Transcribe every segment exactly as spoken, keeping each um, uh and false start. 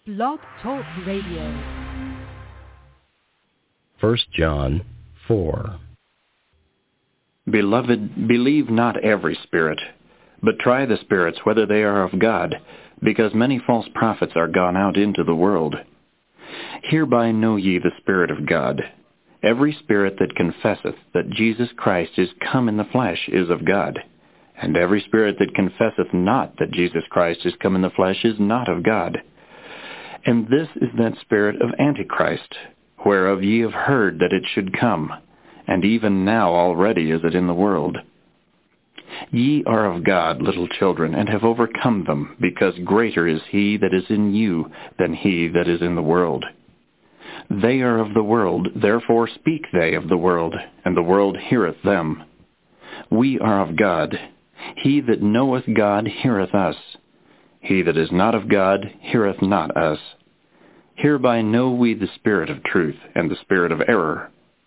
Blog Talk Radio. First John four. Beloved, believe not every spirit, but try the spirits whether they are of God, because many false prophets are gone out into the world. Hereby know ye the Spirit of God. Every spirit that confesseth that Jesus Christ is come in the flesh is of God, and every spirit that confesseth not that Jesus Christ is come in the flesh is not of God. And this is that spirit of Antichrist, whereof ye have heard that it should come, and even now already is it in the world. Ye are of God, little children, and have overcome them, because greater is he that is in you than he that is in the world. They are of the world, therefore speak they of the world, and the world heareth them. We are of God. He that knoweth God heareth us. He that is not of God heareth not us. Hereby know we the spirit of truth and the spirit of error.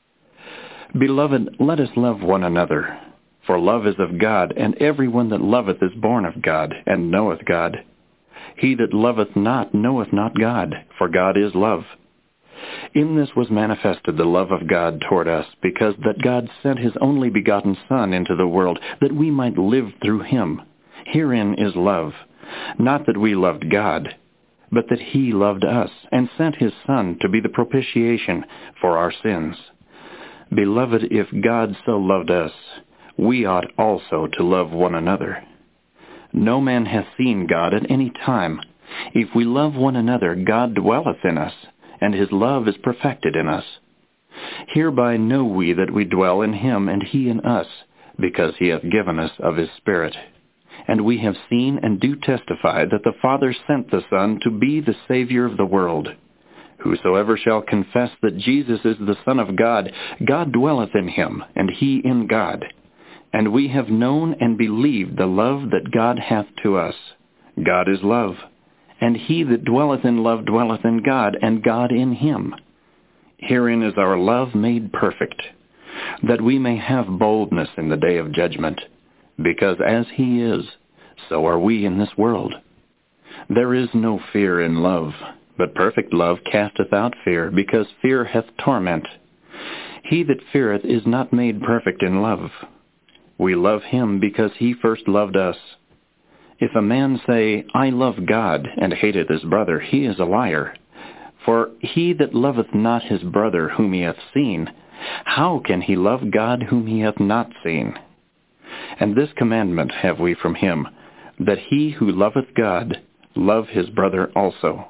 Beloved, let us love one another, for love is of God, and every one that loveth is born of God, and knoweth God. He that loveth not knoweth not God, for God is love. In this was manifested the love of God toward us, because that God sent his only begotten Son into the world, that we might live through him. Herein is love, not that we loved God, but that he loved us, and sent his Son to be the propitiation for our sins. Beloved, if God so loved us, we ought also to love one another. No man hath seen God at any time. If we love one another, God dwelleth in us, and his love is perfected in us. Hereby know we that we dwell in him, and he in us, because he hath given us of his Spirit. And we have seen and do testify that the Father sent the Son to be the Savior of the world. Whosoever shall confess that Jesus is the Son of God, God dwelleth in him, and he in God. And we have known and believed the love that God hath to us. God is love. And he that dwelleth in love dwelleth in God, and God in him. Herein is our love made perfect, that we may have boldness in the day of judgment, because as he is, so are we in this world. There is no fear in love, but perfect love casteth out fear, because fear hath torment. He that feareth is not made perfect in love. We love him because he first loved us. If a man say, I love God, and hateth his brother, he is a liar. For he that loveth not his brother whom he hath seen, how can he love God whom he hath not seen? And this commandment have we from him, that he who loveth God love his brother also.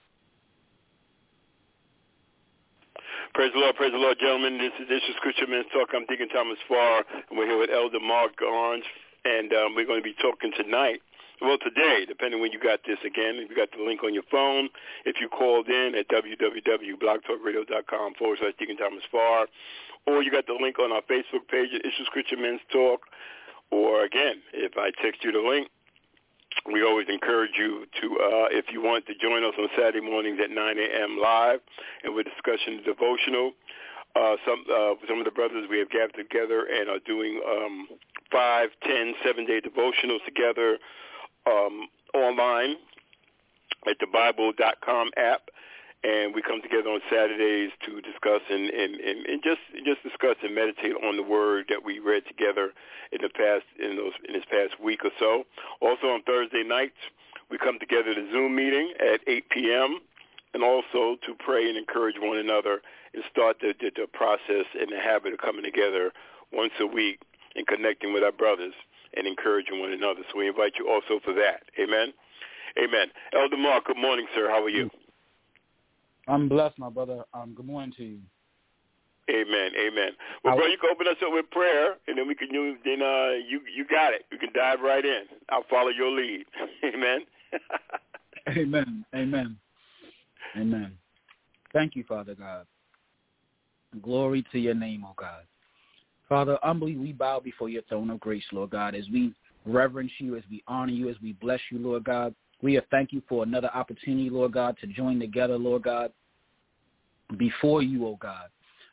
Praise the Lord, praise the Lord, gentlemen. This is, this is Christian Men's Talk. I'm Deacon Thomas Farr, and we're here with Elder Mark Orange, and um, we're going to be talking tonight. Well, today, depending when you got this again, if you got the link on your phone, if you called in at www.blogtalkradio.com forward slash Deacon Thomas Farr, or you got the link on our Facebook page at Issues Christian Men's Talk, or again, if I text you the link, we always encourage you to, uh, if you want to join us on Saturday mornings at nine a.m. live, and we're discussing devotional. Uh, some uh, some of the brothers we have gathered together and are doing um, five, ten, seven-day devotionals together um, online at the Bible dot com app. And we come together on Saturdays to discuss and, and, and, and just just discuss and meditate on the word that we read together in the past in those in this past week or so. Also on Thursday nights, we come together to Zoom meeting at eight p.m. and also to pray and encourage one another and start the, the, the process and the habit of coming together once a week and connecting with our brothers and encouraging one another. So we invite you also for that. Amen. Amen. Elder Mark, good morning, sir. How are you? I'm blessed, my brother. Um, good morning to you. Amen, amen. Well, bro, you can open us up with prayer, and then we can you then uh you you got it. You can dive right in. I'll follow your lead. Amen. Amen. Amen. Amen. Thank you, Father God. Glory to your name, oh God. Father, humbly we bow before your throne of grace, Lord God, as we reverence you, as we honor you, as we bless you, Lord God. We thank you for another opportunity, Lord God, to join together, Lord God, before you, oh God.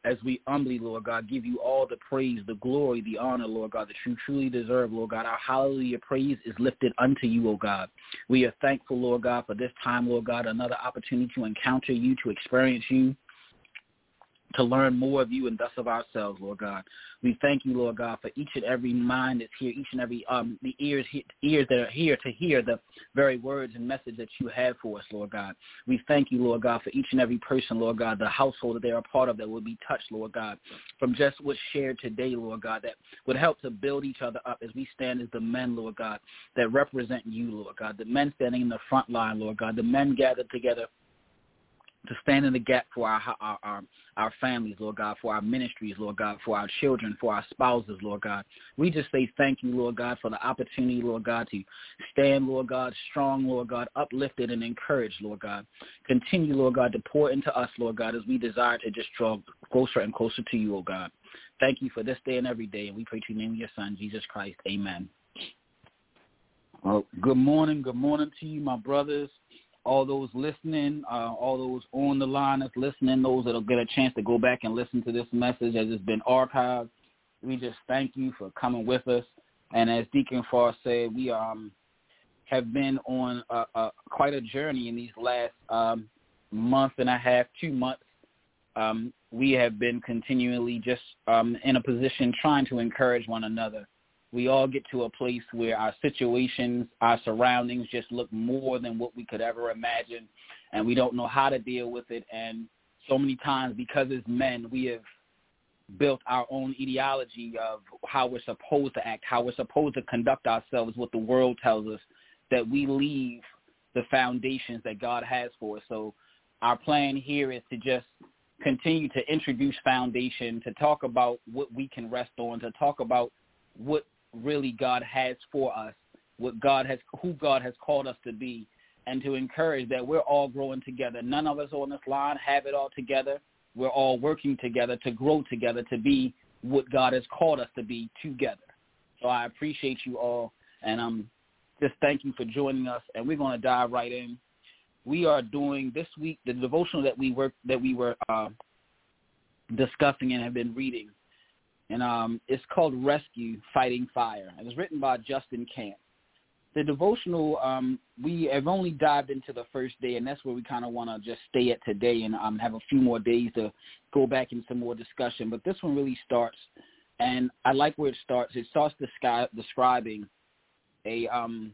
as we humbly, Lord God, give you all the praise, the glory, the honor, Lord God, that you truly deserve, Lord God. Our hallelujah praise is lifted unto you, O God. We are thankful, Lord God, for this time, Lord God, another opportunity to encounter you, to experience you, to learn more of you and thus of ourselves, Lord God. We thank you, Lord God, for each and every mind that's here, each and every um the ears ears that are here to hear the very words and message that you have for us, Lord God. We thank you, Lord God, for each and every person, Lord God, the household that they are a part of that will be touched, Lord God, from just what's shared today, Lord God, that would help to build each other up as we stand as the men, Lord God, that represent you, Lord God, the men standing in the front line, Lord God, the men gathered together to stand in the gap for our, our our our families, Lord God, for our ministries, Lord God, for our children, for our spouses, Lord God. We just say thank you, Lord God, for the opportunity, Lord God, to stand, Lord God, strong, Lord God, uplifted and encouraged, Lord God. Continue, Lord God, to pour into us, Lord God, as we desire to just draw closer and closer to you, oh God. Thank you for this day and every day, and we pray to you in the name of your Son, Jesus Christ. Amen. Well, good morning. Good morning to you, my brothers. All those listening, uh, all those on the line that's listening, those that will get a chance to go back and listen to this message as it's been archived. We just thank you for coming with us. And as Deacon Farr said, we um, have been on a, a, quite a journey in these last um, month and a half, two months. Um, we have been continually just um, in a position trying to encourage one another. We all get to a place where our situations, our surroundings just look more than what we could ever imagine, and we don't know how to deal with it. And so many times, because as men, we have built our own ideology of how we're supposed to act, how we're supposed to conduct ourselves, what the world tells us, that we leave the foundations that God has for us. So our plan here is to just continue to introduce foundation, to talk about what we can rest on, to talk about what really God has for us, what God has, who God has called us to be, and to encourage that we're all growing together. None of us on this line have it all together. We're all working together to grow together to be what God has called us to be together. So I appreciate you all, and um, just thank you for joining us. And we're going to dive right in. We are doing this week the devotional that we were that we were uh, discussing and have been reading. And um, it's called Rescue, Fighting Fire. It was written by Justin Camp. The devotional, um, we have only dived into the first day, and that's where we kind of want to just stay at today and um, have a few more days to go back in some more discussion. But this one really starts, and I like where it starts. It starts descri- describing a um,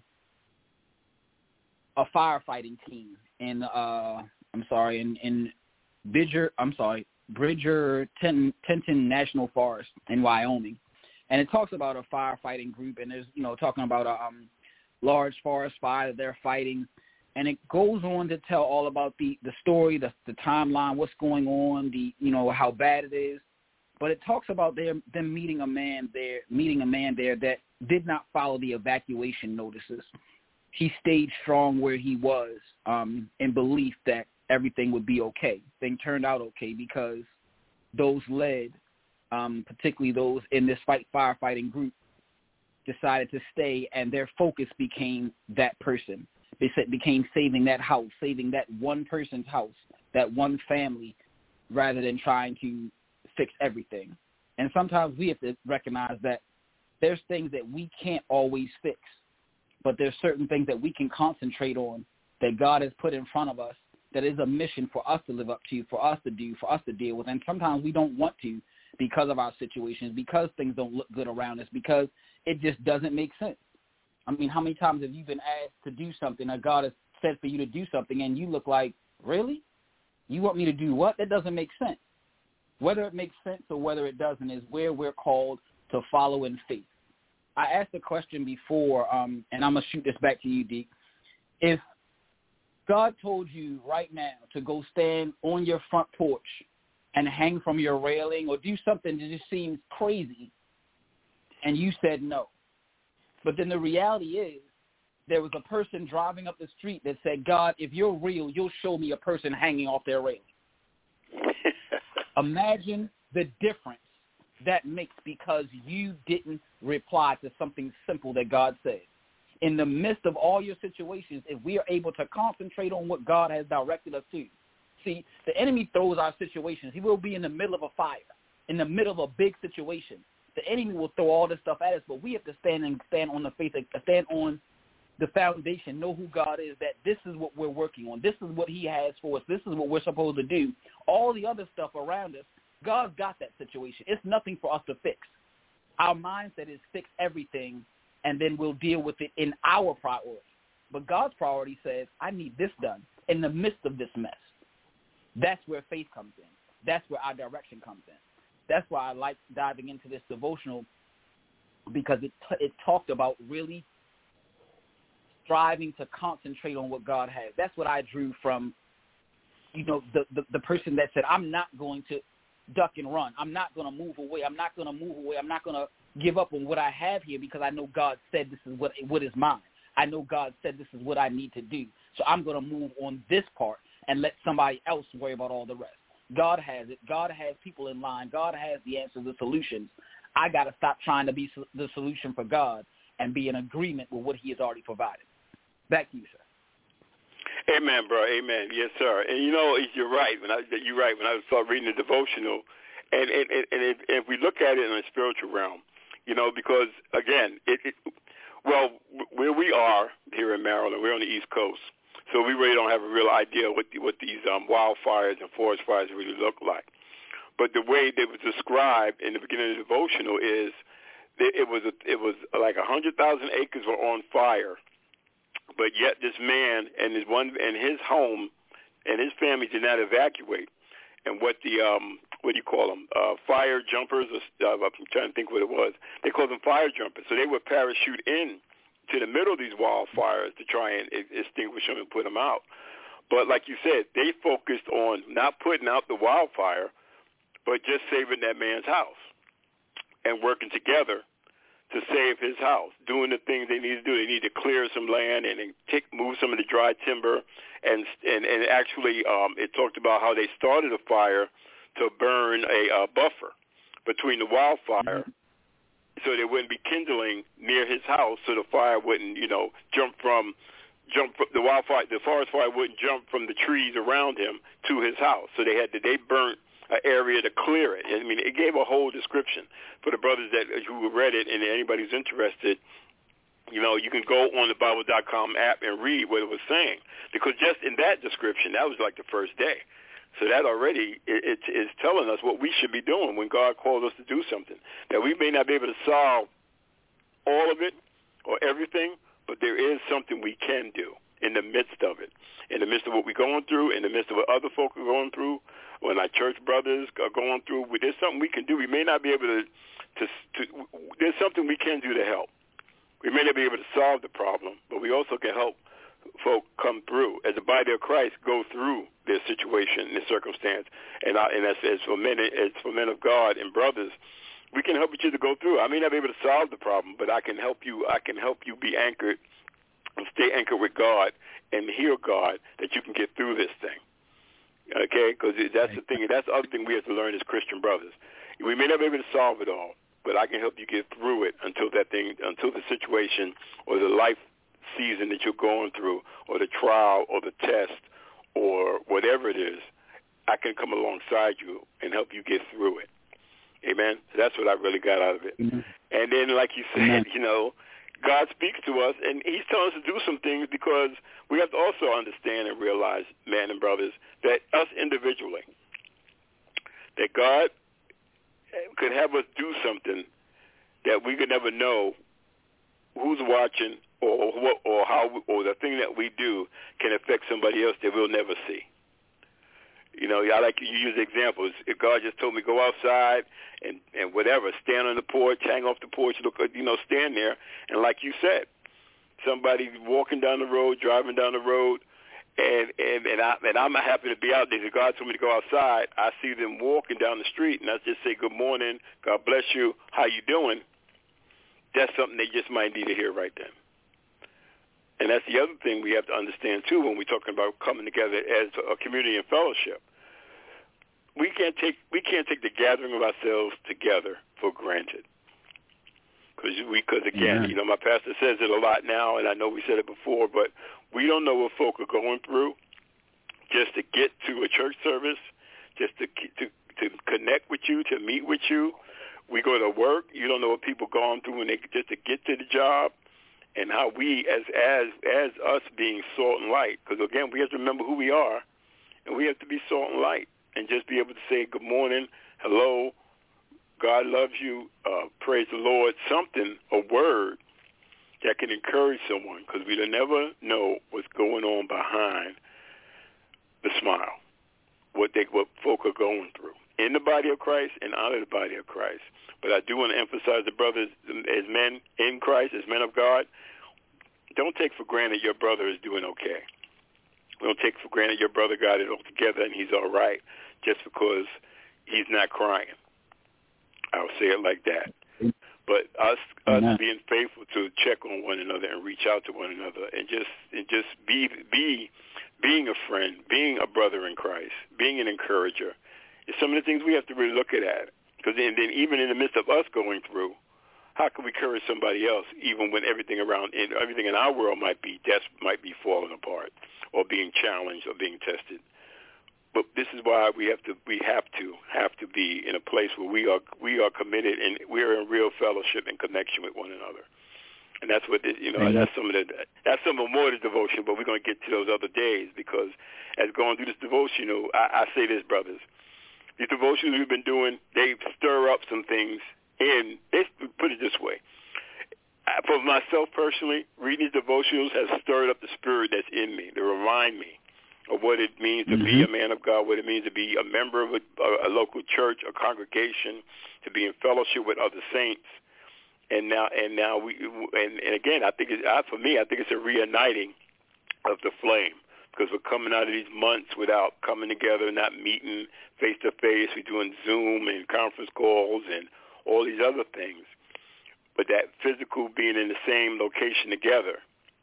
a firefighting team in, uh, I'm sorry, in, in Bridger, I'm sorry, Bridger Tenton, Tenton National Forest in Wyoming. And it talks about a firefighting group, and there's, you know, talking about a um, large forest fire that they're fighting. And it goes on to tell all about the, the story, the, the timeline, what's going on, the, you know, how bad it is. But it talks about their, them meeting a man there, meeting a man there that did not follow the evacuation notices. He stayed strong where he was um, in belief that everything would be okay. Things turned out okay because those led, um, particularly those in this fight firefighting group, decided to stay, and their focus became that person. They said became saving that house, saving that one person's house, that one family, rather than trying to fix everything. And sometimes we have to recognize that there's things that we can't always fix, but there's certain things that we can concentrate on that God has put in front of us that is a mission for us to live up to, for us to do, for us to deal with. And sometimes we don't want to because of our situations, because things don't look good around us, because it just doesn't make sense. I mean, how many times have you been asked to do something, or God has said for you to do something, and you look like, really? You want me to do what? That doesn't make sense. Whether it makes sense or whether it doesn't is where we're called to follow in faith. I asked a question before, um, and I'm going to shoot this back to you, Deke. If God told you right now to go stand on your front porch and hang from your railing or do something that just seems crazy, and you said no. But then the reality is there was a person driving up the street that said, God, if you're real, you'll show me a person hanging off their railing. Imagine the difference that makes because you didn't reply to something simple that God said. In the midst of all your situations, if we are able to concentrate on what God has directed us to, See, the enemy throws our situations. He will be in the middle of a fire, in the middle of a big situation. The enemy will throw all this stuff at us, but we have to stand and stand on the faith, stand on the foundation, know who God is, that this is what we're working on. This is what he has for us. This is what we're supposed to do. All the other stuff around us, God's got that situation. It's nothing for us to fix. Our mindset is fix everything, and then we'll deal with it in our priority. But God's priority says, I need this done in the midst of this mess. That's where faith comes in. That's where our direction comes in. That's why I like diving into this devotional, because it t- it talked about really striving to concentrate on what God has. That's what I drew from, you know, the, the, the person that said, I'm not going to duck and run. I'm not going to move away. I'm not going to move away. I'm not going to give up on what I have here because I know God said this is what what is mine. I know God said this is what I need to do. So I'm going to move on this part and let somebody else worry about all the rest. God has it. God has people in line. God has the answers, the solutions. I got to stop trying to be the solution for God and be in agreement with what he has already provided. Back to you, sir. Amen, bro. Amen. Yes, sir. And you know, you're right. When I, you're right. When I started reading the devotional, and and, and, and if, if we look at it in a spiritual realm, you know, because again, it, it well, where we are here in Maryland, we're on the East Coast, so we really don't have a real idea what the, what these um, wildfires and forest fires really look like. But the way they was described in the beginning of the devotional is that it was a, it was like a hundred thousand acres were on fire. But yet this man and his one and his home and his family did not evacuate. And what the um, what do you call them? Uh, fire jumpers? Or, uh, I'm trying to think what it was. They called them fire jumpers. So they would parachute in to the middle of these wildfires to try and extinguish them and put them out. But like you said, they focused on not putting out the wildfire, but just saving that man's house and working together to save his house, doing the things they need to do. They need to clear some land and take, move some of the dry timber. And and, and actually um, it talked about how they started a fire to burn a uh, buffer between the wildfire mm-hmm. so there wouldn't be kindling near his house, so the fire wouldn't, you know, jump from, jump from the wildfire, the forest fire wouldn't jump from the trees around him to his house. So they had to, they burnt an area to clear it. I mean, it gave a whole description for the brothers that who read it, and anybody who's interested, you know, you can go on the Bible dot com app and read what it was saying. Because just in that description, that was like the first day. So that already it, it is telling us what we should be doing when God calls us to do something. That we may not be able to solve all of it or everything, but there is something we can do in the midst of it, in the midst of what we're going through, in the midst of what other folk are going through, when our church brothers are going through. There's something we can do. We may not be able to, to, to there's something we can do to help. We may not be able to solve the problem, but we also can help folk come through, as the body of Christ, go through their situation and their circumstance. And, I, and as, as for men, as for men of God and brothers, we can help each other go through. I may not be able to solve the problem, but I can help you. I can help you be anchored and stay anchored with God and hear God, that you can get through this thing. Okay, because that's the thing. That's the other thing we have to learn as Christian brothers. We may not be able to solve it all, but I can help you get through it until that thing, until the situation or the life season that you're going through, or the trial, or the test, or whatever it is. I can come alongside you and help you get through it. Amen. So that's what I really got out of it. Mm-hmm. And then, like you said, mm-hmm. you know, God speaks to us, and he's telling us to do some things, because we have to also understand and realize, men and brothers, that us individually, that God could have us do something that we could never know who's watching, or what, or how, or the thing that we do can affect somebody else that we'll never see. You know, I like you use examples. If God just told me go outside and, and whatever, stand on the porch, hang off the porch, look, you know, stand there, and like you said, somebody walking down the road, driving down the road, and and and, I, and I'm happy to be out there. If God told me to go outside, I see them walking down the street, and I just say, good morning, God bless you, how you doing? That's something they just might need to hear right then. And that's the other thing we have to understand, too, when we're talking about coming together as a community and fellowship. We can't take we can't take the gathering of ourselves together for granted. Because, because again, mm-hmm. you know, my pastor says it a lot now, and I know we said it before, but we don't know what folk are going through. just to get to a church service, just to to to connect with you, to meet with you. We go to work. You don't know what people going through when they just to get to the job, and how we as as as us being salt and light. Because again, we have to remember who we are, and we have to be salt and light, and just be able to say good morning, hello, God loves you, uh, praise the Lord, something, a word that can encourage someone, because we never know what's going on behind the smile, what they what folk are going through in the body of Christ and out of the body of Christ. But I do want to emphasize the brothers as men in Christ, as men of God, don't take for granted your brother is doing okay. Don't take for granted your brother got it all together and he's all right just because he's not crying. I'll say it like that. But us, us being faithful to check on one another and reach out to one another, and just and just be be being a friend, being a brother in Christ, being an encourager, is some of the things we have to really look at. Because then, then even in the midst of us going through, how can we encourage somebody else, even when everything around in, everything in our world might be des- might be falling apart, or being challenged, or being tested? But this is why we have to we have to have to be in a place where we are we are committed and we are in real fellowship and connection with one another. And that's what it, you know. Mm-hmm. That's some of the that's some of more of the devotion. But we're going to get to those other days, because as going through this devotion, you know, I, I say this, brothers, these devotions we've been doing, they stir up some things. And they put it this way: for myself personally, reading these devotionals has stirred up the spirit that's in me to remind me of what it means to mm-hmm. be a man of God, what it means to be a member of a, a local church, a congregation, to be in fellowship with other saints. And now, and now we, and, and again, I think it's, I, for me, I think it's a reuniting of the flame, because we're coming out of these months without coming together, not meeting face to face. We're doing Zoom and conference calls and all these other things. But that physical being in the same location together,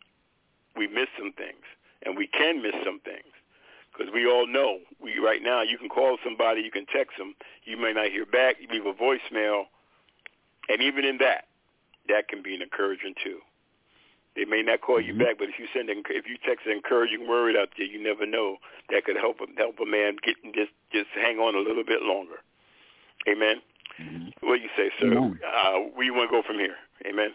we miss some things. And we can miss some things, because we all know, we right now, you can call somebody, you can text them, you may not hear back, you leave a voicemail, and even in that, that can be an encouragement too. They may not call mm-hmm. you back, but if you send, an, if you text an encouraging word out there, you never know, that could help help a man get just just hang on a little bit longer. Amen. Mm-hmm. What do you say, sir? Uh, where you want to go from here? Amen.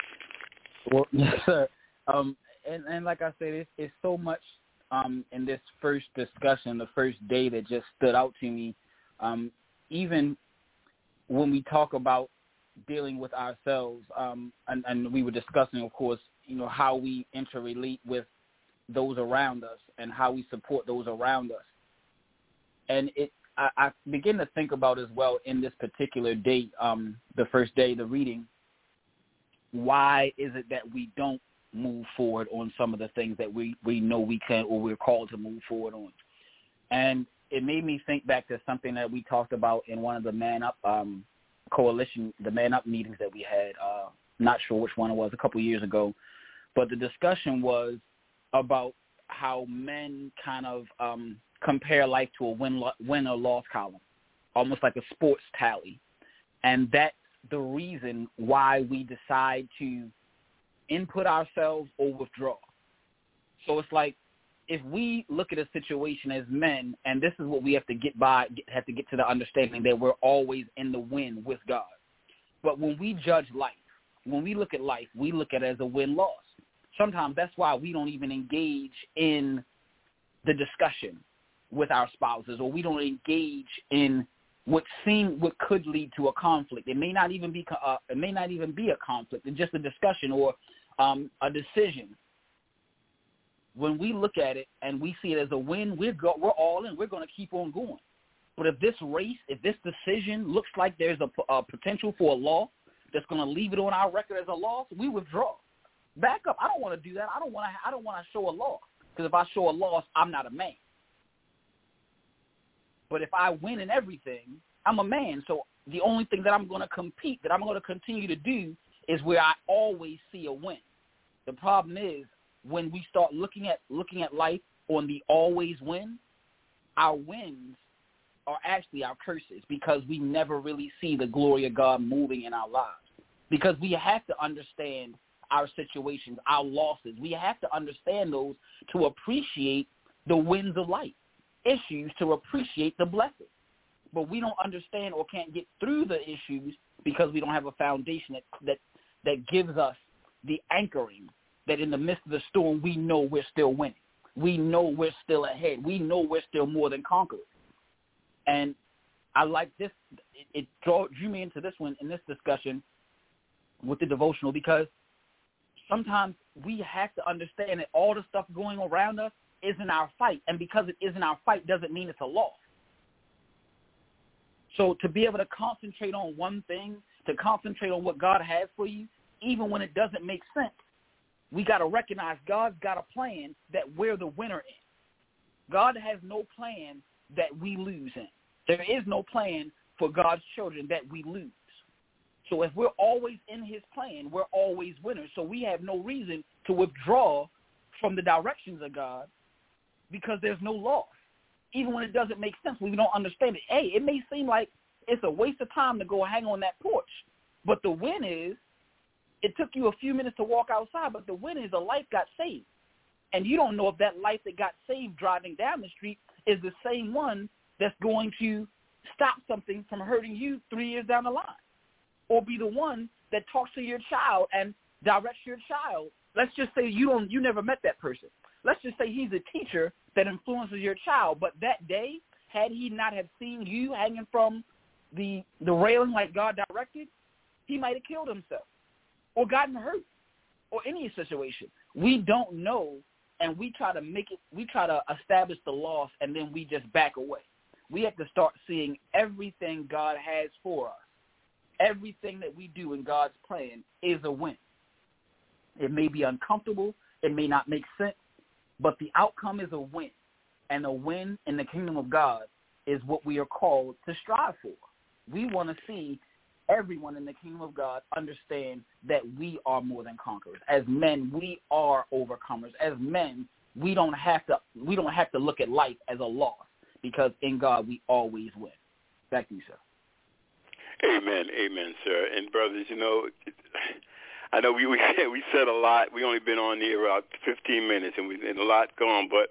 Well, yes, sir. Um, And, and like I said, it's, it's so much um, in this first discussion, the first day, that just stood out to me. Um, even when we talk about dealing with ourselves, um, and, and we were discussing, of course, you know, how we interrelate with those around us and how we support those around us. And it, I, I begin to think about as well in this particular day, um, the first day, the reading, why is it that we don't move forward on some of the things that we, we know we can, or we're called to move forward on? And it made me think back to something that we talked about in one of the Man Up um, coalition, the Man Up meetings that we had. Uh, not sure which one it was, a couple years ago. But the discussion was about how men kind of um, compare life to a win, win or loss column, almost like a sports tally. And that's the reason why we decide to input ourselves or withdraw. So it's like, if we look at a situation as men, and this is what we have to get by, have to get to the understanding that we're always in the win with God. But when we judge life, when we look at life, we look at it as a win-loss. Sometimes that's why we don't even engage in the discussion with our spouses, or we don't engage in what seem what could lead to a conflict. It may not even be uh, it may not even be a conflict. It's just a discussion or um, a decision. When we look at it and we see it as a win, we're go, we're all in. We're going to keep on going. But if this race, if this decision looks like there's a, a potential for a loss that's going to leave it on our record as a loss, we withdraw. Back up. I don't want to do that. I don't want to. I don't want to show a loss, because if I show a loss, I'm not a man. But if I win in everything, I'm a man. So the only thing that I'm going to compete, that I'm going to continue to do, is where I always see a win. The problem is, when we start looking at looking at life on the always win, our wins are actually our curses, because we never really see the glory of God moving in our lives. Because we have to understand our situations, our losses. We have to understand those to appreciate the wins of life. issues to appreciate the blessing. But we don't understand or can't get through the issues because we don't have a foundation that, that, that gives us the anchoring that in the midst of the storm, we know we're still winning. We know we're still ahead. We know we're still more than conquerors. And I like this. It, it drew, drew me into this one, in this discussion with the devotional, because sometimes we have to understand that all the stuff going around us isn't our fight. And because it isn't our fight doesn't mean it's a loss. So to be able to concentrate on one thing, to concentrate on what God has for you, even when it doesn't make sense, we got to recognize God's got a plan that we're the winner in. God has no plan that we lose in. There is no plan for God's children that we lose. So if we're always in his plan, we're always winners. So we have no reason to withdraw from the directions of God because there's no loss. Even when it doesn't make sense, we don't understand it. Hey, it may seem like it's a waste of time to go hang on that porch, but the win is it took you a few minutes to walk outside, but the win is a life got saved. And you don't know if that life that got saved driving down the street is the same one that's going to stop something from hurting you three years down the line, or be the one that talks to your child and directs your child. Let's just say you don't, you never met that person. Let's just say he's a teacher that influences your child, but that day, had he not have seen you hanging from the the railing like God directed, he might have killed himself or gotten hurt or any situation. We don't know, and we try to make it, we try to establish the loss, and then we just back away. We have to start seeing everything God has for us. Everything that we do in God's plan is a win. It may be uncomfortable. It may not make sense, but the outcome is a win. And a win in the kingdom of God is what we are called to strive for. We want to see everyone in the kingdom of God understand that we are more than conquerors. As men, we are overcomers. As men, we don't have to we don't have to look at life as a loss, because in God we always win. Back to you, sir. Amen, amen, sir. And brothers, you know, I know we we said, we said a lot. We only been on here about fifteen minutes, and we and a lot gone, but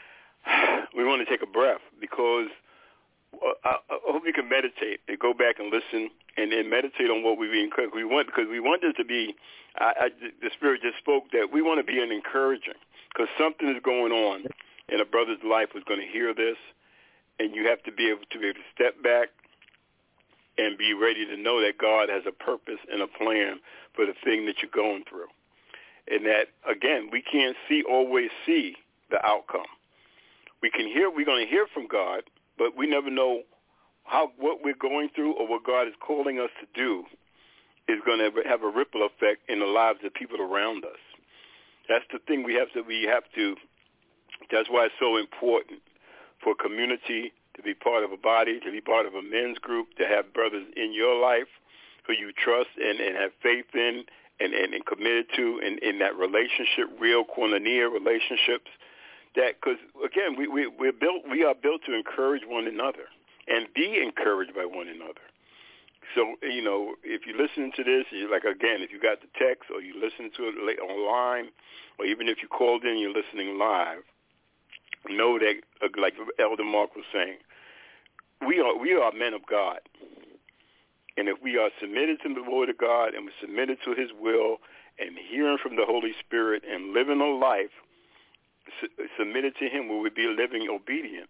we want to take a breath, because I, I hope you can meditate and go back and listen and, and meditate on what we've been. We want because we want this to be. I, I, the Spirit just spoke that we want to be an encouraging, because something is going on in a brother's life who's going to hear this, and you have to be able to be able to step back and be ready to know that God has a purpose and a plan for the thing that you're going through. And that, again, we can't see always see the outcome. We can hear, we're going to hear from God, but we never know how what we're going through or what God is calling us to do is going to have a ripple effect in the lives of people around us. That's the thing we have to, we have to, that's why it's so important for community to be part of a body, to be part of a men's group, to have brothers in your life who you trust and, and have faith in and, and, and committed to in, in that relationship, real koinonia relationships. That, because again, we we we're built, we are built to encourage one another and be encouraged by one another. So, you know, if you listen to this, you like again, if you got the text or you listen to it online, or even if you called in, you're listening live, know that, like Elder Mark was saying, we are we are men of God, and if we are submitted to the Word of God and we're submitted to His will and hearing from the Holy Spirit and living a life submitted to Him, where we be living obedient,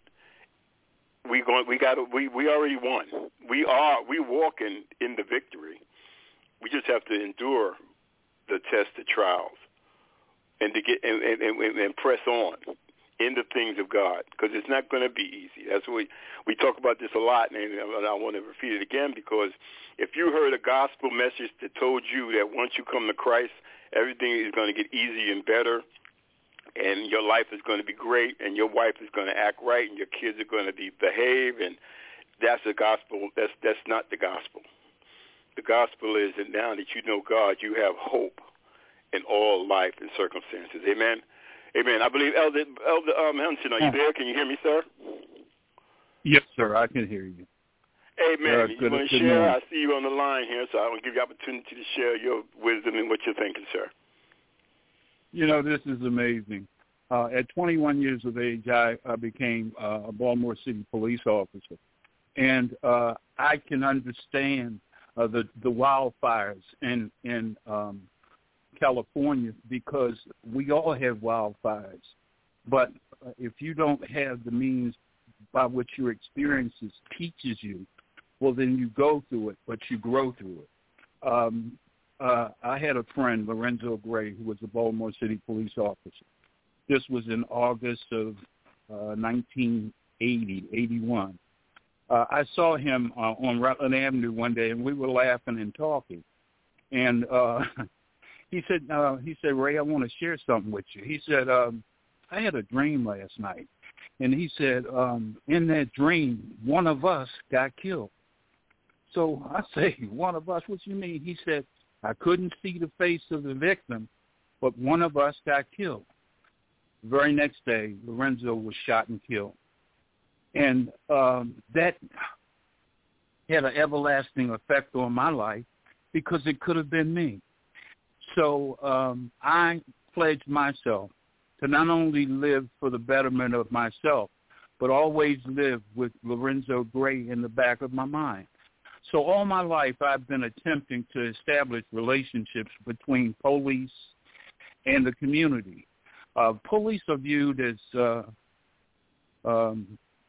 we going we got we we already won. We are we walking in the victory. We just have to endure the test, the trials, and to get and, and, and, and press on in the things of God, because it's not going to be easy. That's what we we talk about this a lot, and I want to repeat it again, because if you heard a gospel message that told you that once you come to Christ, everything is going to get easier and better, and your life is going to be great, and your wife is going to act right, and your kids are going to be behave, and that's the gospel. That's that's not the gospel. The gospel is that now that you know God, you have hope in all life and circumstances. Amen. Amen. I believe Elder Elder um, Henson, are you there? Can you hear me, sir? Yes, sir. I can hear you. Amen. Uh, you want to share? Morning. I see you on the line here, so I want to give you the opportunity to share your wisdom and what you're thinking, sir. You know, this is amazing. Uh, at twenty-one years of age, I, I became uh, a Baltimore City police officer. And uh, I can understand uh, the, the wildfires in, in um, California because we all have wildfires. But uh, if you don't have the means by which your experiences teaches you, well, then you go through it, but you grow through it. Um, uh, I had a friend, Lorenzo Gray, who was a Baltimore City police officer. This was in August of uh, nineteen eighty, eighty-one. Uh, I saw him uh, on Rutland Avenue one day, and we were laughing and talking. And uh, he said, uh, "He said, Ray, I want to share something with you." He said, um, "I had a dream last night," and he said, um, "In that dream, one of us got killed." So I say, "One of us? What you mean?" He said, "I couldn't see the face of the victim, but one of us got killed." The very next day, Lorenzo was shot and killed. And um, that had an everlasting effect on my life because it could have been me. So um, I pledged myself to not only live for the betterment of myself, but always live with Lorenzo Gray in the back of my mind. So all my life I've been attempting to establish relationships between police and the community. Uh, police are viewed as, uh, um,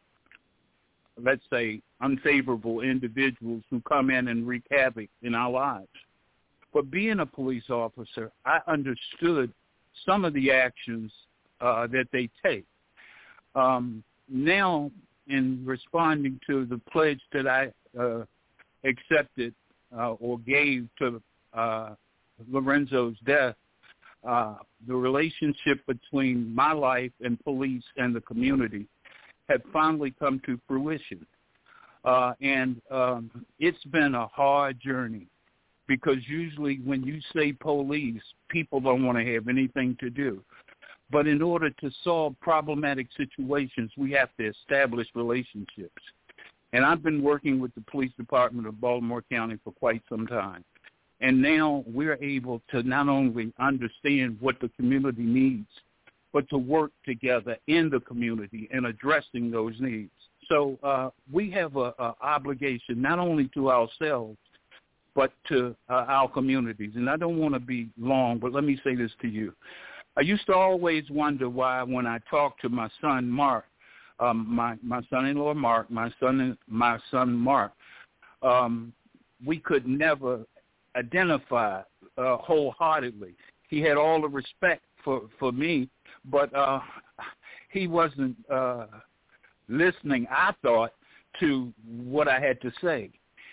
let's say, unfavorable individuals who come in and wreak havoc in our lives. But being a police officer, I understood some of the actions uh, that they take. Um, now, in responding to the pledge that I uh, accepted uh, or gave to uh, Lorenzo's death, uh, the relationship between my life and police and the community had finally come to fruition. Uh, and um, it's been a hard journey because usually when you say police, people don't want to have anything to do. But in order to solve problematic situations, we have to establish relationships. And I've been working with the police department of Baltimore County for quite some time. And now we're able to not only understand what the community needs, but to work together in the community and addressing those needs. So uh, we have an obligation not only to ourselves, but to uh, our communities. And I don't want to be long, but let me say this to you. I used to always wonder why when I talked to my son, Mark, um, my, my son-in-law, Mark, my son, my son, Mark, um, we could never identify uh, wholeheartedly. He had all the respect for, for me, but uh, he wasn't uh, listening, I thought, to what I had to say.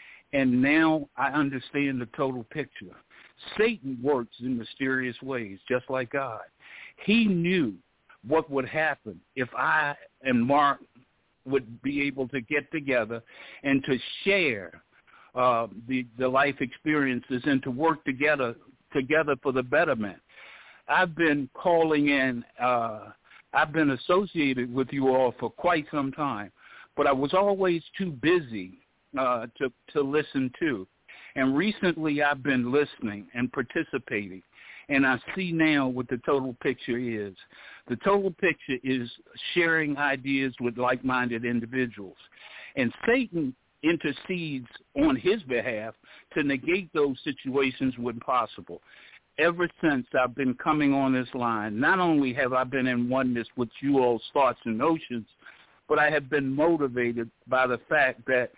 And now I understand the total picture. Satan works in mysterious ways, just like God. He knew what would happen if I and Mark would be able to get together and to share uh, the, the life experiences and to work together together for the betterment. I've been calling in, uh, I've been associated with you all for quite some time, but I was always too busy uh, to, to listen to. And recently I've been listening and participating, and I see now what the total picture is. The total picture is sharing ideas with like-minded individuals. And Satan intercedes on his behalf to negate those situations when possible. Ever since I've been coming on this line, not only have I been in oneness with you all's thoughts and notions, but I have been motivated by the fact that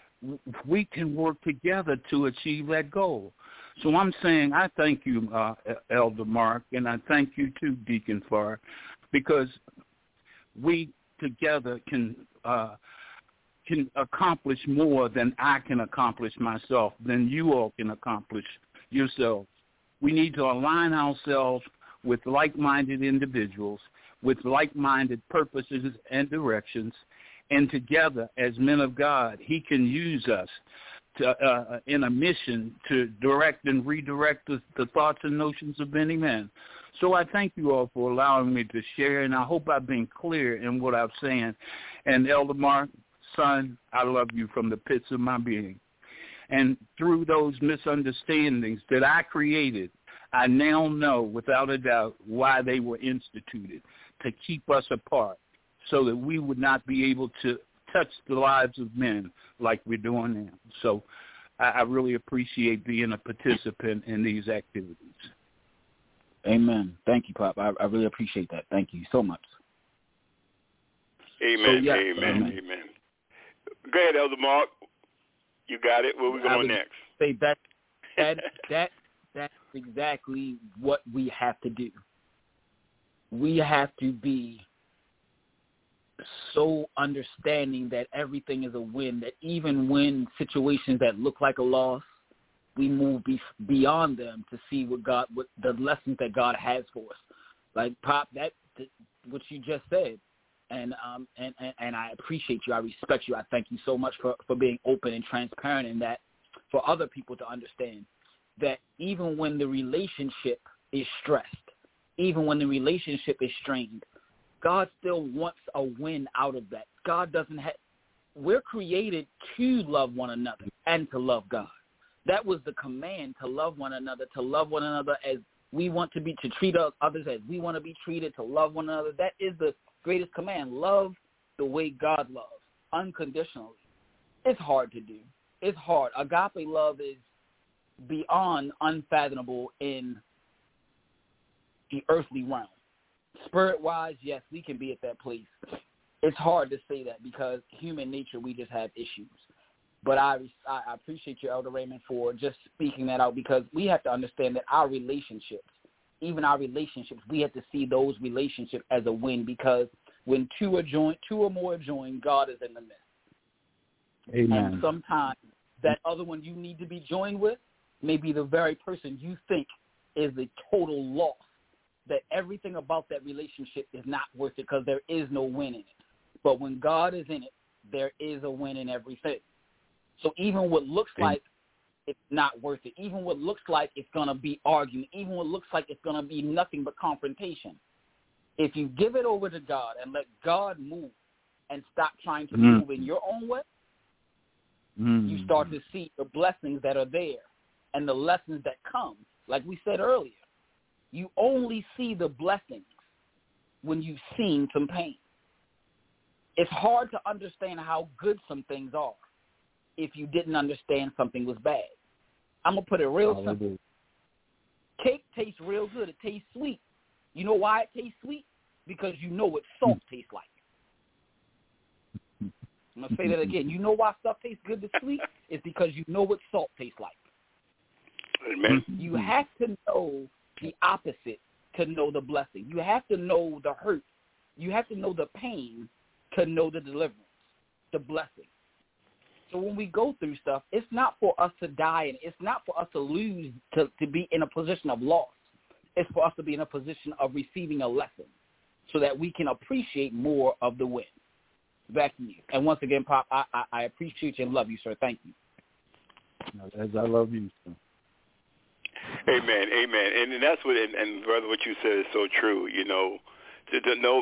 we can work together to achieve that goal. So I'm saying I thank you, uh, Elder Mark, and I thank you too, Deacon Farr, because we together can uh, can accomplish more than I can accomplish myself, than you all can accomplish yourselves. We need to align ourselves with like-minded individuals, with like-minded purposes and directions, and together as men of God, he can use us to, uh, in a mission to direct and redirect the, the thoughts and notions of many men. So I thank you all for allowing me to share, and I hope I've been clear in what I'm saying. And Elder Mark, son, I love you from the pits of my being. And through those misunderstandings that I created, I now know without a doubt why they were instituted, to keep us apart so that we would not be able to touch the lives of men like we're doing now. So I, I really appreciate being a participant in these activities. Amen. Thank you, Pop. I, I really appreciate that. Thank you so much. Amen. So, yeah, amen. amen. Amen. Go ahead, Elder Mark. You got it. Where we going next? Say that that that that's exactly what we have to do. We have to be so understanding that everything is a win, that even when situations that look like a loss, we move be, beyond them to see what God, what the lessons that God has for us. Like Pop, that what you just said, and um and, and, and I appreciate you. I respect you. I thank you so much for, for being open and transparent in that, for other people to understand that even when the relationship is stressed, even when the relationship is strained, God still wants a win out of that. God doesn't have, we're created to love one another and to love God. That was the command, to love one another, to love one another as we want to be, to treat others as we want to be treated, to love one another. That is the greatest command. Love the way God loves, unconditionally. It's hard to do. It's hard. Agape love is beyond unfathomable in the earthly realm. Spirit-wise, yes, we can be at that place. It's hard to say that because human nature, we just have issues. But I, I appreciate you, Elder Raymond, for just speaking that out, because we have to understand that our relationships, even our relationships, we have to see those relationships as a win, because when two are joined, two or more are joined, God is in the midst. Amen. And sometimes that other one you need to be joined with may be the very person you think is the total loss, that everything about that relationship is not worth it because there is no win in it. But when God is in it, there is a win in everything. So even what looks like it's not worth it, even what looks like it's going to be argument, even what looks like it's going to be nothing but confrontation, if you give it over to God and let God move and stop trying to mm. move in your own way, mm. you start to see the blessings that are there and the lessons that come. Like we said earlier, you only see the blessings when you've seen some pain. It's hard to understand how good some things are if you didn't understand something was bad. I'm going to put it real oh, simple. Cake tastes real good. It tastes sweet. You know why it tastes sweet? Because you know what salt tastes like. I'm going to say that again. You know why stuff tastes good to sweet? It's because you know what salt tastes like. Amen. You have to know the opposite to know the blessing. You have to know the hurt. You have to know the pain to know the deliverance, the blessing. So when we go through stuff, it's not for us to die, and it's not for us to lose, to, to be in a position of loss. It's for us to be in a position of receiving a lesson so that we can appreciate more of the win. Back to you. And once again, Pop, I, I, I appreciate you and love you, sir. Thank you. As I love you, sir. Amen, amen. And, and that's what, and, and brother, what you said is so true. You know, to, to know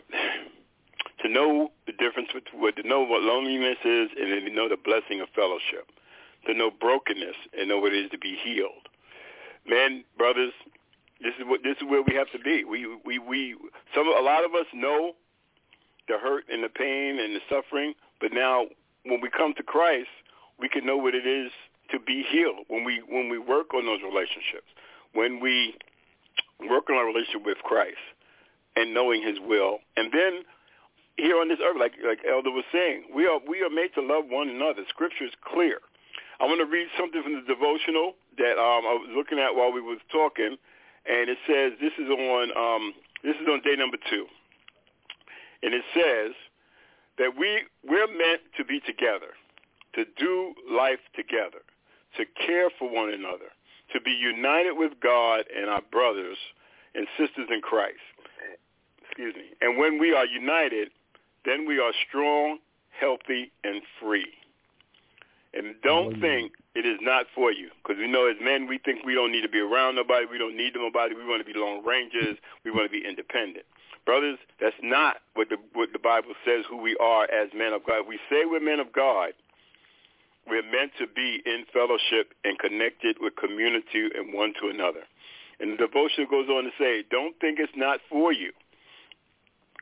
to know the difference with what to know what loneliness is, and then to know the blessing of fellowship, to know brokenness and know what it is to be healed. Man, brothers, this is what this is where we have to be. We we we some a lot of us know the hurt and the pain and the suffering, but now when we come to Christ, we can know what it is to be healed. When we when we work on those relationships, when we work on our relationship with Christ and knowing His will, and then here on this earth, like like Elder was saying, we are we are made to love one another. Scripture is clear. I want to read something from the devotional that um, I was looking at while we was talking, and it says this is on um, this is on day number two, and it says that we we're meant to be together, to do life together, to care for one another, to be united with God and our brothers and sisters in Christ. Excuse me. And when we are united, then we are strong, healthy, and free. And don't think it is not for you, because we know as men, we think we don't need to be around nobody. We don't need nobody. We want to be lone rangers. We want to be independent. Brothers, that's not what the what the Bible says who we are as men of God. We say we're men of God. We're meant to be in fellowship and connected with community and one to another. And the devotion goes on to say, don't think it's not for you.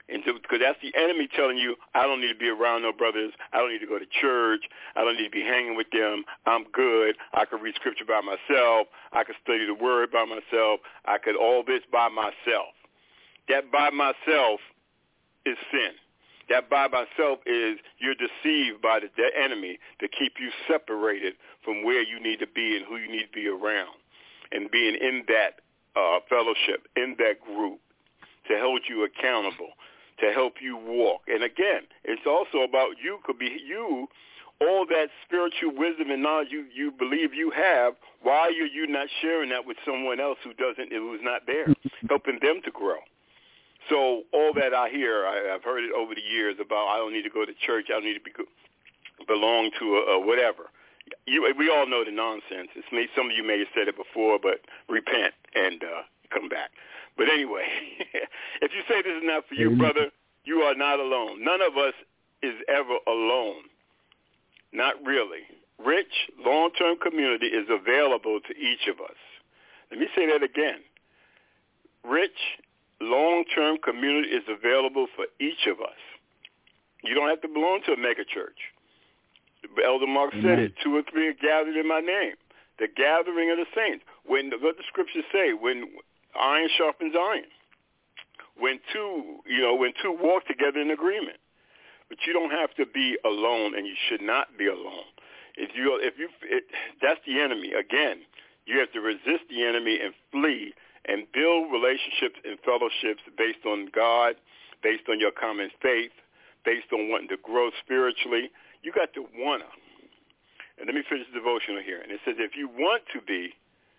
And so, because that's the enemy telling you, I don't need to be around no brothers. I don't need to go to church. I don't need to be hanging with them. I'm good. I can read scripture by myself. I can study the word by myself. I could all this by myself. That by myself is sin. That by myself is you're deceived by the, the enemy to keep you separated from where you need to be and who you need to be around, and being in that uh, fellowship, in that group, to hold you accountable, to help you walk. And again, it's also about you, could be you, all that spiritual wisdom and knowledge you, you believe you have, why are you not sharing that with someone else who doesn't, who's not there, helping them to grow? So all that I hear, I, I've heard it over the years about I don't need to go to church, I don't need to be, belong to a, a whatever. You, we all know the nonsense. It's me, some of you may have said it before, but repent and uh, come back. But anyway, if you say this is not for you, brother, you are not alone. None of us is ever alone. Not really. Rich, long-term community is available to each of us. Let me say that again. Rich, long-term community is available for each of us. You don't have to belong to a mega church. Elder Mark said Amen. It, two or three are gathered in my name. The gathering of the saints. When what the scriptures say, when iron sharpens iron. When two, you know, when two walk together in agreement. But you don't have to be alone, and you should not be alone. If you, if you, it, that's the enemy. Again, you have to resist the enemy and flee, and build relationships and fellowships based on God, based on your common faith, based on wanting to grow spiritually. You got to wanna. And let me finish the devotional here. And it says, if you want to be,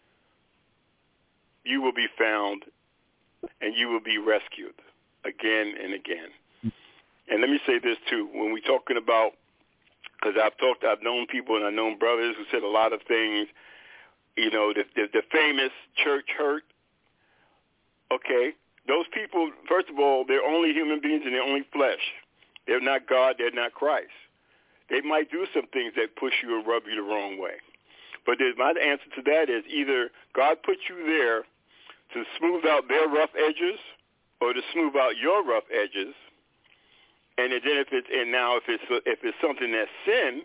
you will be found, and you will be rescued again and again. And let me say this too: when we're talking about, because I've talked, I've known people and I've known brothers who said a lot of things. You know, the, the, the famous church hurt. Okay, those people, first of all, they're only human beings and they're only flesh. They're not God. They're not Christ. They might do some things that push you and rub you the wrong way. But my answer to that is either God put you there to smooth out their rough edges, or to smooth out your rough edges. And then if it's and now if it's if it's something that's sin,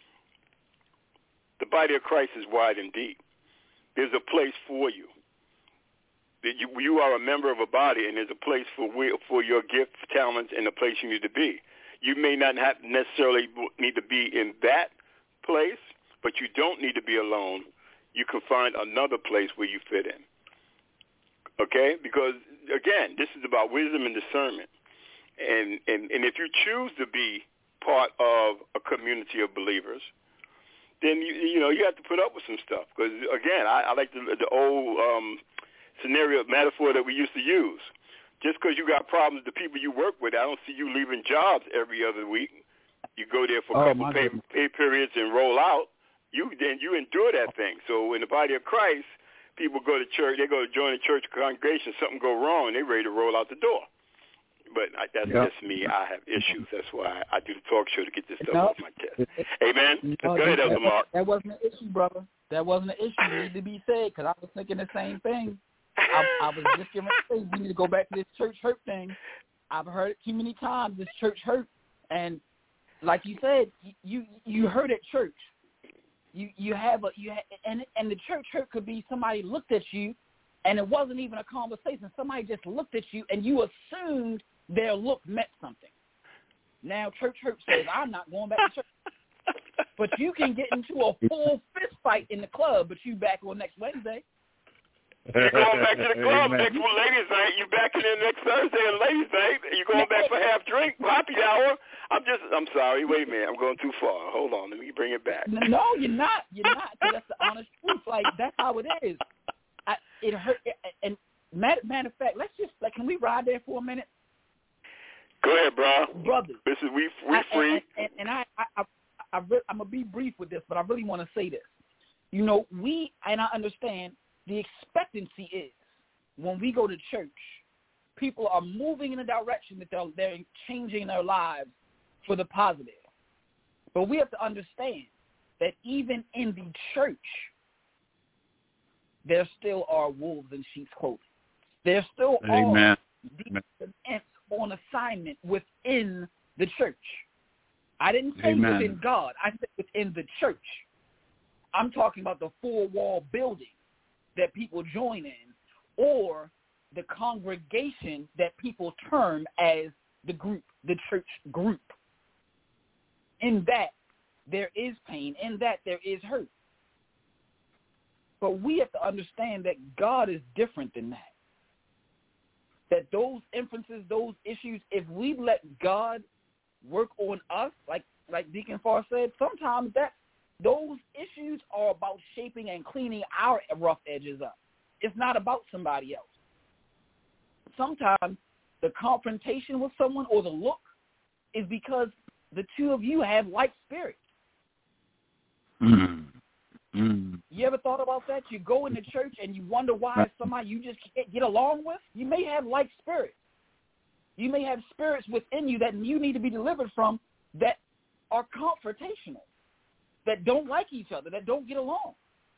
the body of Christ is wide and deep. There's a place for you. You, you are a member of a body, and there's a place for for your gift, talents, and the place you need to be. You may not have necessarily need to be in that place, but you don't need to be alone. You can find another place where you fit in. Okay? Because, again, this is about wisdom and discernment. And, and, and if you choose to be part of a community of believers, then, you, you know, you have to put up with some stuff. Because, again, I, I like the, the old um, scenario, metaphor that we used to use. Just because you got problems with the people you work with, I don't see you leaving jobs every other week. You go there for a oh, couple pay, pay periods and roll out. You then you endure that thing. So in the body of Christ, people go to church, they go to join a church congregation, something go wrong, and they're ready to roll out the door. But I, that's yep. just me. I have issues. That's why I, I do the talk show to get this stuff no. off my chest. Amen? No, go ahead, Elder Mark. That wasn't an issue, brother. That wasn't an issue. It needed to be said, because I was thinking the same thing. I, I was just going to say, we need to go back to this church hurt thing. I've heard it too many times, this church hurt. And like you said, you you hurt at church. You you have a you ha, and and the church hurt could be somebody looked at you, and it wasn't even a conversation. Somebody just looked at you, and you assumed their look meant something. Now church hurt says, I'm not going back to church. But you can get into a full fist fight in the club, but you back on next Wednesday. You're going back to the club next one, ladies' night. You back in there next Thursday and ladies' night. You going back for half drink, happy hour. I'm just, I'm sorry. Wait a minute. I'm going too far. Hold on. Let me bring it back. No, you're not. You're not. That's the honest truth. Like, that's how it is. I, it hurt. And matter, matter of fact, let's just, like, can we ride there for a minute? Go ahead, bro. Brothers. This is, we, we free. I, and, and, and I, I, I, I re- I'm going to be brief with this, but I really want to say this. You know, we, and I understand, the expectancy is when we go to church, people are moving in a direction that they're, they're changing their lives for the positive. But we have to understand that even in the church, there still are wolves in sheep's clothing. There still Amen. are these events on assignment within the church. I didn't say Amen. within God. I said within the church. I'm talking about the four-wall building that people join in, or the congregation that people term as the group, the church group. In that, there is pain. In that, there is hurt. But we have to understand that God is different than that. That those inferences, those issues, if we let God work on us, like like Deacon Farr said, sometimes that those issues are about shaping and cleaning our rough edges up. It's not about somebody else. Sometimes the confrontation with someone or the look is because the two of you have like spirits. Mm. Mm. You ever thought about that? You go into church and you wonder why somebody you just can't get along with? You may have like spirits. You may have spirits within you that you need to be delivered from that are confrontational, that don't like each other, that don't get along.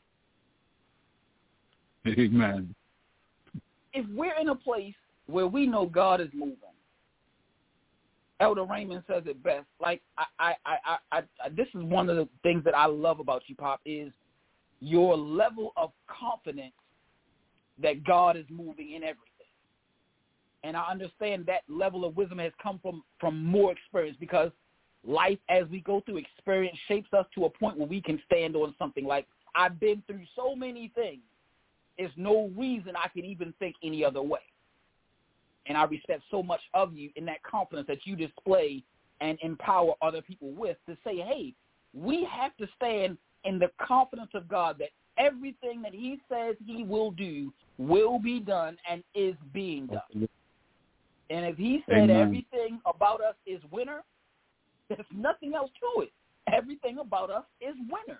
Amen. If we're in a place where we know God is moving, Elder Raymond says it best. Like I, I, I, I, I, this is one of the things that I love about you, Pop, is your level of confidence that God is moving in everything. And I understand that level of wisdom has come from, from more experience, because life as we go through experience shapes us to a point where we can stand on something. Like, I've been through so many things. There's no reason I can even think any other way. And I respect so much of you in that confidence that you display and empower other people with, to say, hey, we have to stand in the confidence of God that everything that he says he will do will be done and is being done. And if he said Amen. Everything about us is winner, there's nothing else to it. Everything about us is winner.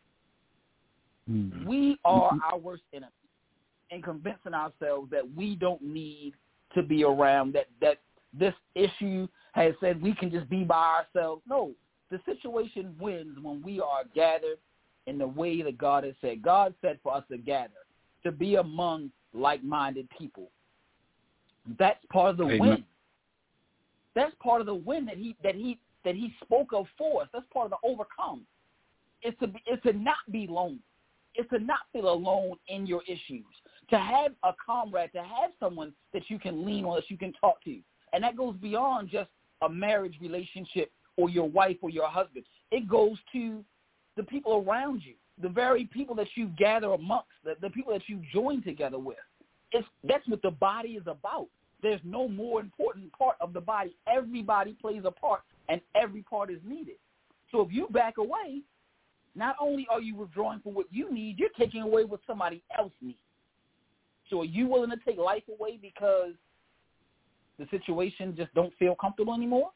Mm. We are our worst enemy in convincing ourselves that we don't need to be around, that, that this issue has said we can just be by ourselves. No, the situation wins when we are gathered in the way that God has said. God said for us to gather, to be among like-minded people. That's part of the Amen. win. That's part of the win that he that he that he spoke of for us. That's part of the overcome. It's to be, it's to not be lonely. It's to not feel alone in your issues. To have a comrade, to have someone that you can lean on, that you can talk to. And that goes beyond just a marriage relationship or your wife or your husband. It goes to the people around you, the very people that you gather amongst, the, the people that you join together with. It's, that's what the body is about. There's no more important part of the body. Everybody plays a part, and every part is needed. So if you back away, not only are you withdrawing from what you need, you're taking away what somebody else needs. So are you willing to take life away because the situation just don't feel comfortable anymore?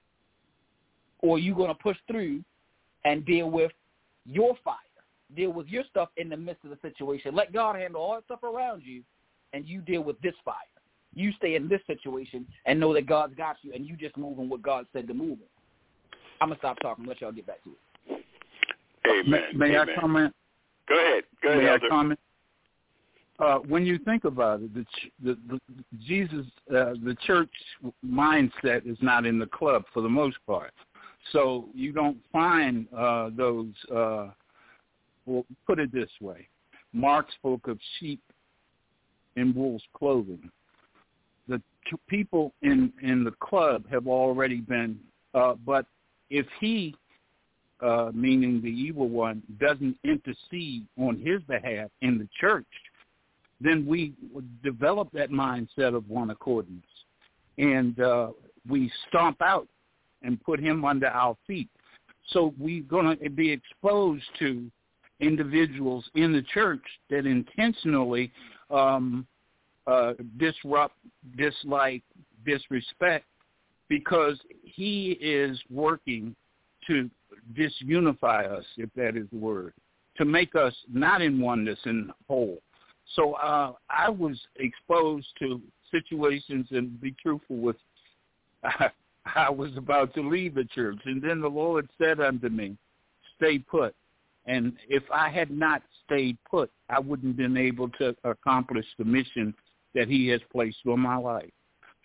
Or are you going to push through and deal with your fire, deal with your stuff in the midst of the situation? Let God handle all the stuff around you, and you deal with this fire. You stay in this situation and know that God's got you, and you just move in what God said to move in. I'm going to stop talking and let y'all get back to it. Amen. May, may Amen. I comment? Go ahead. Go ahead, May Elder. I comment? Uh, when you think about it, the, the, the Jesus, uh, the church mindset is not in the club for the most part. So you don't find uh, those, uh, well, put it this way. Mark spoke of sheep in wolves' clothing. The t- people in, in the club have already been, uh, but if he, uh, meaning the evil one, doesn't intercede on his behalf in the church, then we develop that mindset of one accordance, and uh, we stomp out and put him under our feet. So we're going to be exposed to individuals in the church that intentionally um, uh, disrupt, dislike, disrespect, because he is working to disunify us, if that is the word, to make us not in oneness and whole. So uh, I was exposed to situations, and be truthful with, I, I was about to leave the church, and then the Lord said unto me, stay put. And if I had not stayed put, I wouldn't have been able to accomplish the mission that he has placed on my life.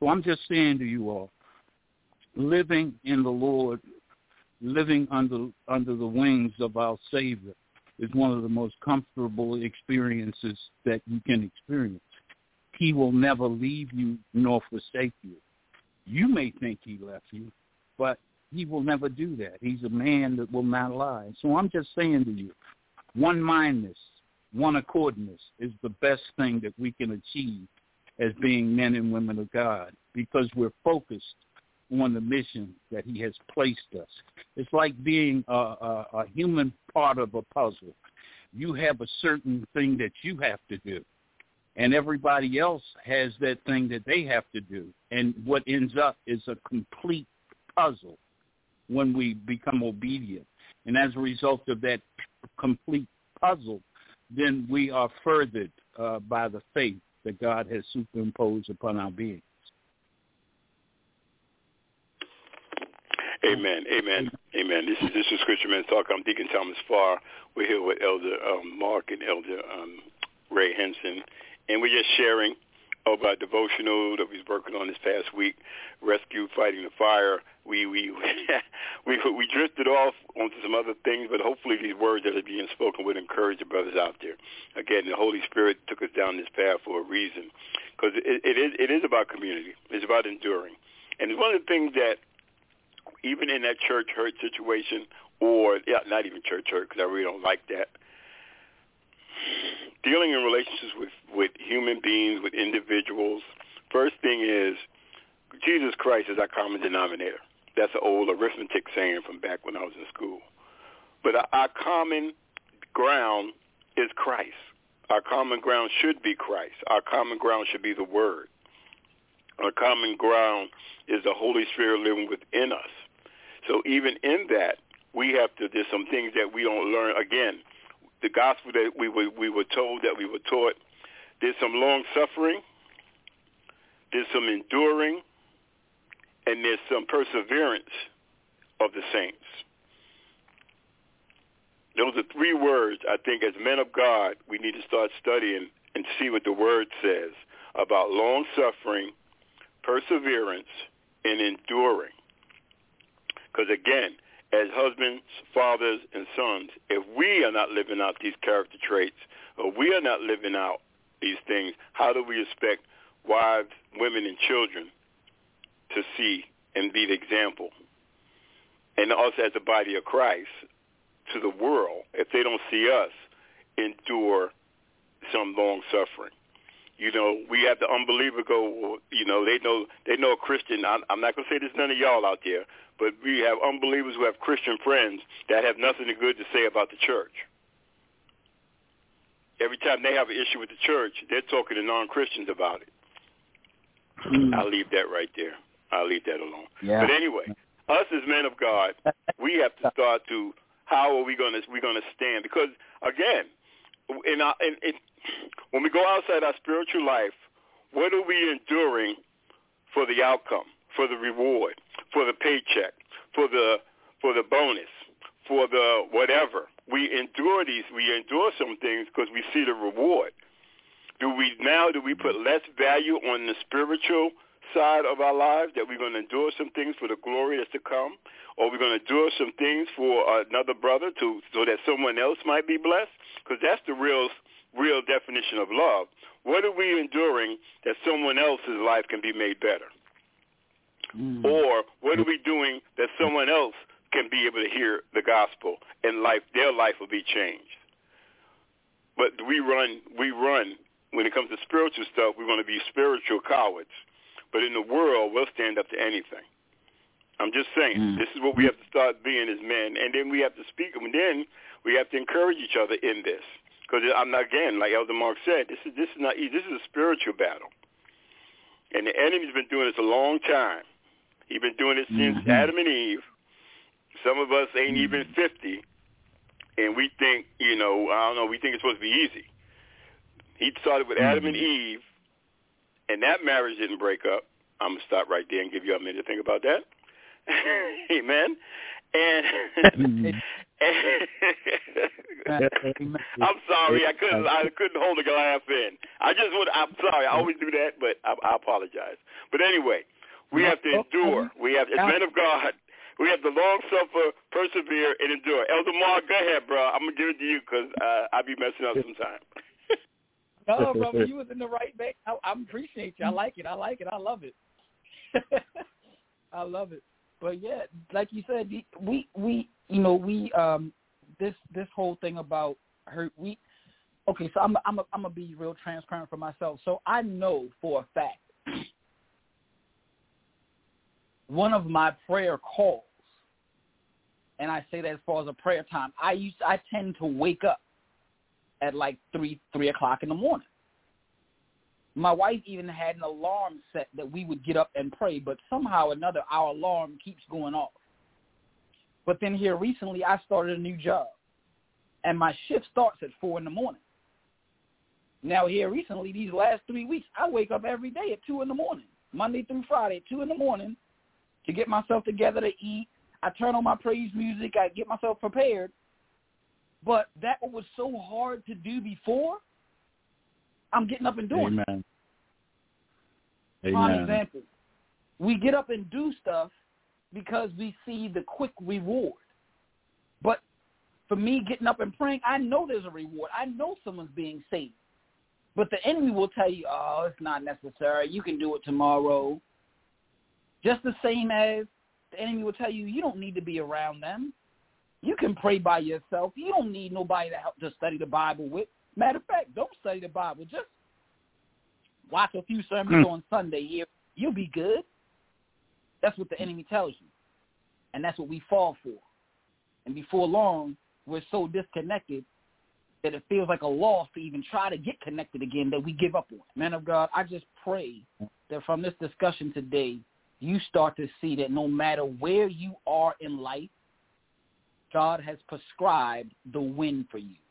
So I'm just saying to you all, living in the Lord, living under under the wings of our Savior is one of the most comfortable experiences that you can experience. He will never leave you nor forsake you. You may think he left you, but he will never do that. He's a man that will not lie. So I'm just saying to you, one-mindedness, one-accordness is the best thing that we can achieve as being men and women of God, because we're focused on the mission that he has placed us. It's like being a, a, a human part of a puzzle. You have a certain thing that you have to do, and everybody else has that thing that they have to do. And what ends up is a complete puzzle when we become obedient. And as a result of that complete puzzle, then we are furthered uh, by the faith that God has superimposed upon our beings. Amen, amen, amen. This is this is Scripture Men's Talk. I'm Deacon Thomas Farr. We're here with Elder um, Mark and Elder um, Ray Henson, and we're just sharing about devotional that we've working on this past week, Rescue, Fighting the Fire. We we we we drifted off onto some other things, but hopefully these words that are being spoken would encourage the brothers out there. Again, the Holy Spirit took us down this path for a reason, because it, it is it is about community. It's about enduring, and it's one of the things that even in that church hurt situation, or yeah, not even church hurt, because I really don't like that. Dealing in relationships with, with human beings, with individuals, first thing is Jesus Christ is our common denominator. That's an old arithmetic saying from back when I was in school. But our, our common ground is Christ. Our common ground should be Christ. Our common ground should be the Word. Our common ground is the Holy Spirit living within us. So even in that, we have to, there's some things that we don't learn. Again, the gospel that we were, we were told, that we were taught, there's some long suffering, there's some enduring, and there's some perseverance of the saints. Those are three words I think as men of God we need to start studying and see what the Word says about long suffering, perseverance, and enduring. Because again, as husbands, fathers, and sons, if we are not living out these character traits, or we are not living out these things, how do we expect wives, women, and children to see and be the example? And us as the body of Christ to the world, if they don't see us endure some long suffering. You know, we have the unbeliever go, you know, they know they know a Christian. I'm, I'm not going to say there's none of y'all out there, but we have unbelievers who have Christian friends that have nothing good to say about the church. Every time they have an issue with the church, they're talking to non-Christians about it. Mm. I'll leave that right there. I'll leave that alone. Yeah. But anyway, us as men of God, we have to start to, how are we going to we going to stand? Because, again, in our, in, in, when we go outside our spiritual life, what are we enduring for the outcome, for the reward, for the paycheck, for the for the bonus, for the whatever? We endure these. We endure some things because we see the reward. Do we now? Do we put less value on the spiritual side of our lives, that we're going to endure some things for the glory that's to come, or we're going to endure some things for another brother to so that someone else might be blessed? Because that's the real real definition of love. What are we enduring that someone else's life can be made better? Mm. Or what are we doing that someone else can be able to hear the gospel and life, their life will be changed? But we run, we run, when it comes to spiritual stuff, we're going to be spiritual cowards. But in the world, we'll stand up to anything. I'm just saying, mm. this is what we have to start being as men. And then we have to speak, and then we have to encourage each other in this. Because I'm not, again, like Elder Mark said, this is this is not easy. This is a spiritual battle. And the enemy's been doing this a long time. He's been doing it since mm-hmm. Adam and Eve. Some of us ain't mm-hmm. even fifty, and we think, you know, I don't know, we think it's supposed to be easy. He started with mm-hmm. Adam and Eve, and that marriage didn't break up. I'm going to stop right there and give you a minute to think about that. Amen. And mm-hmm. I'm sorry, I couldn't. I couldn't hold the glass in. I just would. I'm sorry. I always do that, but I, I apologize. But anyway, we have to endure. We have, as men of God, we have to long suffer, persevere, and endure. Elder Mark, go ahead, bro. I'm gonna give it to you because uh, I be messing up sometimes. No, brother, you was in the right vein. I, I appreciate you. I like it. I like it. I love it. I love it. But yeah, like you said, we we you know we um this this whole thing about her we okay. So I'm I'm a, I'm gonna be real transparent for myself. So I know for a fact one of my prayer calls, and I say that as far as a prayer time, I used I tend to wake up at like three three o'clock in the morning. My wife even had an alarm set that we would get up and pray, but somehow or another our alarm keeps going off. But then here recently I started a new job, and my shift starts at four in the morning. Now here recently, these last three weeks, I wake up every day at two in the morning, Monday through Friday at two in the morning to get myself together to eat. I turn on my praise music. I get myself prepared. But that was so hard to do before, I'm getting up and doing it. Amen. Prime Amen. example, we get up and do stuff because we see the quick reward. But for me getting up and praying, I know there's a reward. I know someone's being saved. But the enemy will tell you, oh, it's not necessary. You can do it tomorrow. Just the same as the enemy will tell you, you don't need to be around them. You can pray by yourself. You don't need nobody to help to study the Bible with. Matter of fact, don't study the Bible. Just watch a few sermons mm. on Sunday here. You'll be good. That's what the enemy tells you. And that's what we fall for. And before long, we're so disconnected that it feels like a loss to even try to get connected again that we give up on. Man of God, I just pray that from this discussion today, you start to see that no matter where you are in life, God has prescribed the win for you.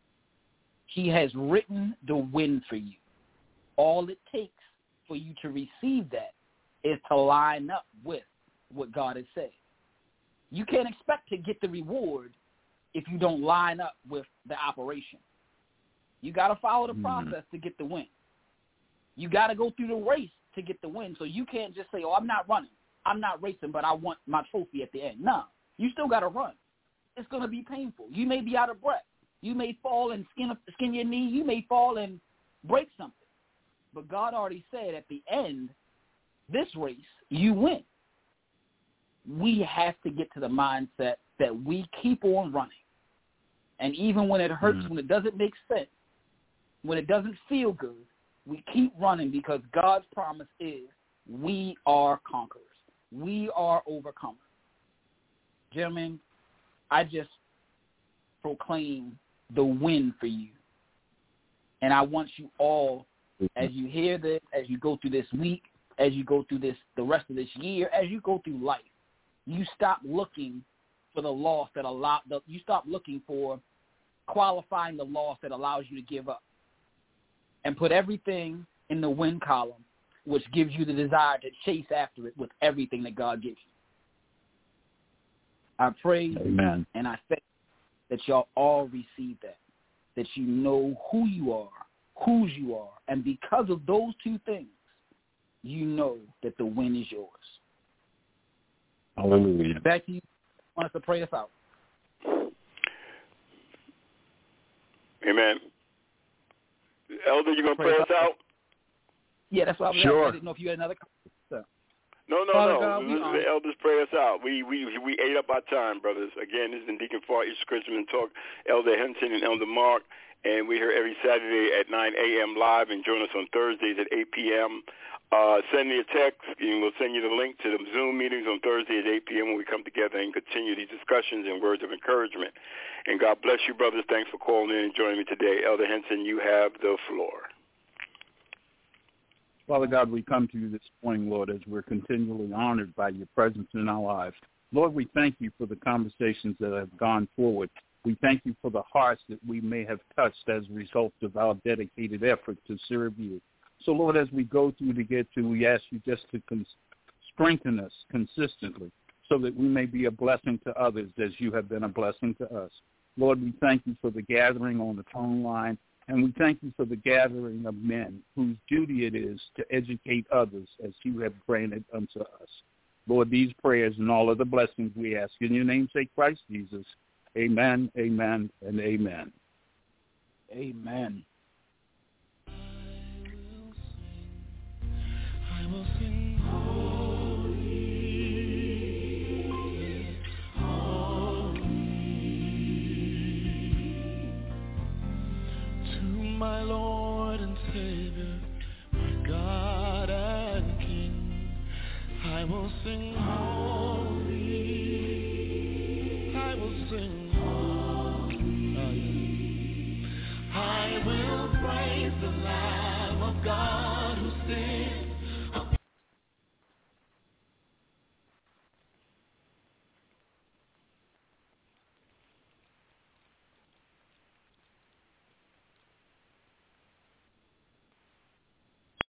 He has written the win for you. All it takes for you to receive that is to line up with what God has said. You can't expect to get the reward if you don't line up with the operation. You got to follow the process mm-hmm. to get the win. You got to go through the race to get the win. So you can't just say, oh, I'm not running. I'm not racing, but I want my trophy at the end. No, you still got to run. It's going to be painful. You may be out of breath. You may fall and skin, skin your knee. You may fall and break something. But God already said at the end, this race, you win. We have to get to the mindset that we keep on running. And even when it hurts, mm-hmm. when it doesn't make sense, when it doesn't feel good, we keep running because God's promise is we are conquerors. We are overcomers. Gentlemen, I just proclaim the win for you. And I want you all, as you hear this, as you go through this week, as you go through this the rest of this year, as you go through life, you stop looking for the loss that allow the, you stop looking for qualifying the loss that allows you to give up, and put everything in the win column, which gives you the desire to chase after it with everything that God gives you. I pray Amen. And I thank that y'all all receive that, that you know who you are, whose you are, and because of those two things, you know that the win is yours. Hallelujah. Back to you. I want us to pray us out. Amen. Elder, you going to pray us out? Yeah, that's what I was sure. asking. I didn't know if you had another comment. No, no, Father no. God, we the elders pray us out. We we we ate up our time, brothers. Again, this is the Deacon Far East Christian Talk, Elder Henson and Elder Mark, and we're here every Saturday at nine a.m. live, and join us on Thursdays at eight p.m. Uh, send me a text, and we'll send you the link to the Zoom meetings on Thursday at eight p.m. when we come together and continue these discussions and words of encouragement. And God bless you, brothers. Thanks for calling in and joining me today. Elder Henson, you have the floor. Father God, we come to you this morning, Lord, as we're continually honored by your presence in our lives. Lord, we thank you for the conversations that have gone forward. We thank you for the hearts that we may have touched as a result of our dedicated effort to serve you. So, Lord, as we go through to get to, we ask you just to con- strengthen us consistently. so that we may be a blessing to others as you have been a blessing to us. Lord, we thank you for the gathering on the phone line, and we thank you for the gathering of men whose duty it is to educate others as you have granted unto us. Lord, these prayers and all of the blessings we ask in your name, say Christ Jesus. Amen, amen, and amen. Amen. I will sing holy, holy to my Lord and Savior, my God and King. I will sing holy, I will sing holy, I will praise the Lamb of God.